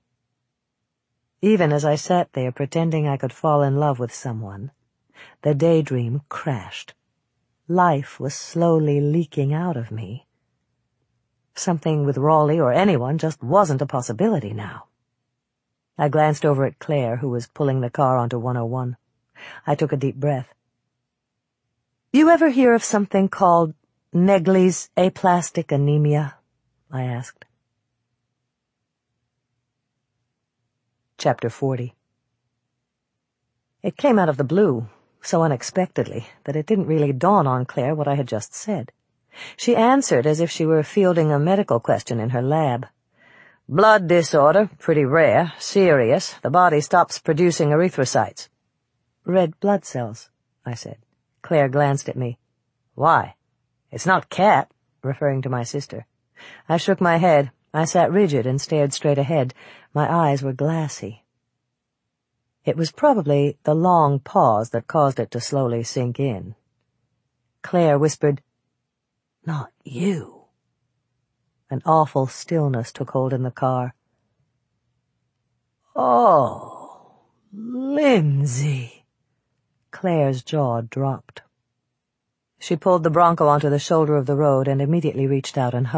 Even as I sat there pretending I could fall in love with someone, the daydream crashed. Life was slowly leaking out of me. Something with Raleigh or anyone just wasn't a possibility now. I glanced over at Claire, who was pulling the car onto one oh one. I took a deep breath. "You ever hear of something called Negley's aplastic anemia?" I asked. Chapter forty. It came out of the blue, so unexpectedly, that it didn't really dawn on Claire what I had just said. She answered as if she were fielding a medical question in her lab. "Blood disorder, pretty rare, serious. The body stops producing erythrocytes." "Red blood cells," I said. Claire glanced at me. "Why? It's not cat," referring to my sister. I shook my head. I sat rigid and stared straight ahead. My eyes were glassy. It was probably the long pause that caused it to slowly sink in. Claire whispered, "Not you." An awful stillness took hold in the car. "Oh, Lindsay." Claire's jaw dropped. She pulled the Bronco onto the shoulder of the road and immediately reached out and hugged